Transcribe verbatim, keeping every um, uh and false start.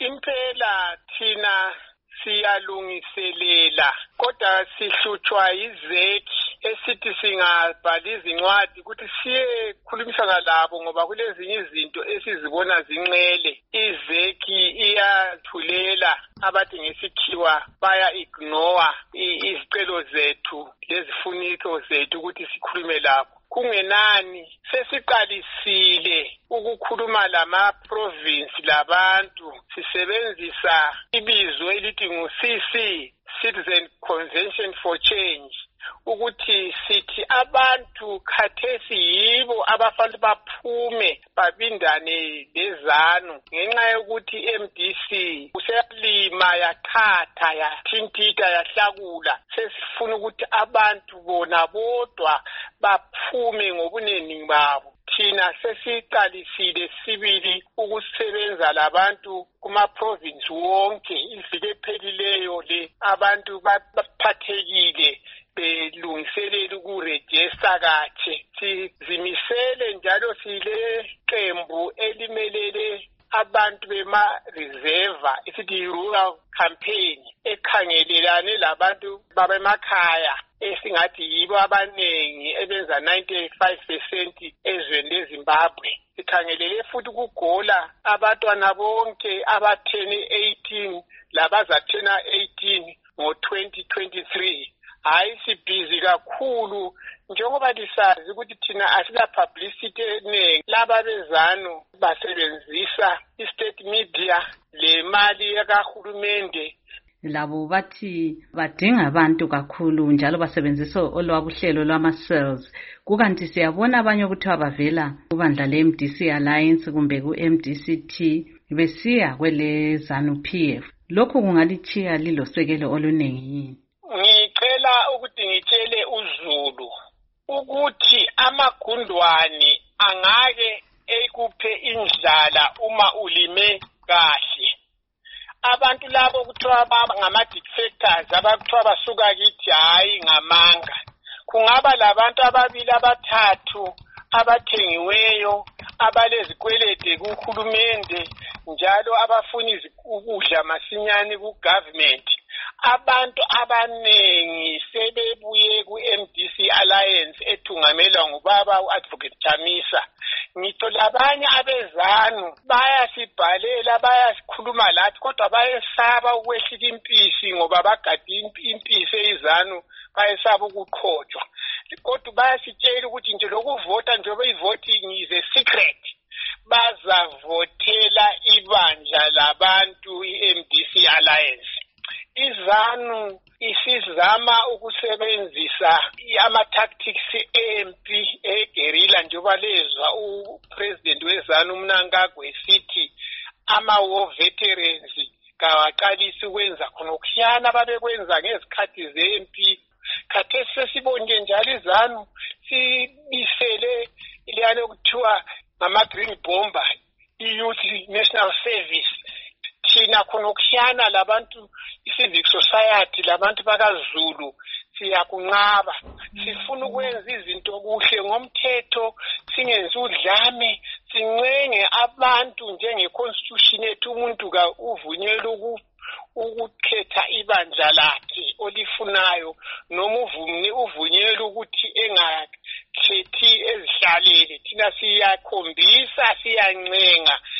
impela thina siyalungiselela kodwa sihlutshwa izeki esithi singabhala izincwadi ukuthi siye khulumisana labo ngoba kulezinye izinto esizibona zinqele. Izeki iyathulela abathi ngesikhiwa baya ignore izicelo zethu lezifuniko zethu ukuthi sikhulume labo. Kungenani sesiqalisile ukukhuluma lama province labantu sisebenzisa ibizo elithi ngu-C C Citizen Convention for Change ukuthi sithi abantu khathesi yibo abafanele baphume babindane lezanu ngenxa yokuthi M D C useyalima yaqhatha yathintita yahlakula. Sesifuna ukuthi abantu bona bodwa baphume ngobunengi babo. Thina sesiqalisile sibili ukusebenza labantu kuma province wonke iviki ephelileyo le abantu baphathekile belungiselela ukuregister kahle. Sizimisele njalo sile qembu elimelele abantu bema reserve isithi rural campaign ekhangelelane labantu babemakhaya esingathi yibo abanengi ebenza ninety-five percent ezweni leZimbabwe. Sikhangelele futhi ukugola abantwana bonke abathene eighteen labazathena eighteen ngo twenty twenty-three. Hayi sibhizi kakhulu njengoba lisazi ukuthi thina asila publicity eningi. Laba bezanu basebenzisa i-state media le mali yakahulumende. Labo bathi badinga abantu kakhulu njalo basebenzisa olwabuhlelo lwama-cells. Kukanti siyabona abanye ukuthi abavela kubandla le-M D C Alliance kumbe ku-M D C T besiya kwele ZANU P F. Lokhu kungalichiya lilosekelo olunengi yini? Ngicela ukuthi ngitshele uZulu ukuthi amagundwane angake ekuphe indlala uma ulime kahle. Abantu labo kuthiwa ngama-defectors abakuthiwa basuka kithi hayi ngamanga. Kungaba labantu ababili abathathu abathengiweyo abalezikwelede kuhulumende njalo abafuna ukudla masinyane ku-government. Abantu abanengi sebebuye ku-M D C Alliance ethungamelwa ngubaba u-Advocate Chamisa. Ngitho labanye abezanu bayasibhalela bayasikhuluma lathi kodwa bayesaba ukwehlika impisi ngoba bagade impisi eyizanu bayesaba ukuqhotshwa. Kodwa bayasitshela ukuthi nje lokuvota njengoba i-voting is a secret bazavotela ibandla labantu i-M D C Alliance. IZANU isizama ukusebenzisa ama-tactics empi eguerrilla njengoba lezwa upresident wezanu uMnangagwa esithi ama-war veterans kawaqalisi ukwenza khona okuhlana babekwenza ngezikhathi zempi. Khathesi sesibonke njalo iZANU sibisele leyana okuthiwa ngama-green bomber i-Youth National Service. Thina khona okuhlana labantu i-civic society labantu bakaZulu siyakunqaba. Sifuna ukwenza izinto kuhle ngomthetho singenza udlame sincenge abantu njenge-constitution ethu umuntu ka uvunyelwe ukukhetha ibandla lakhe olifunayo noma uvumni uvunyelwe ukuthi engakhethi ezihlalele. Thina siyakhombisa siyancenga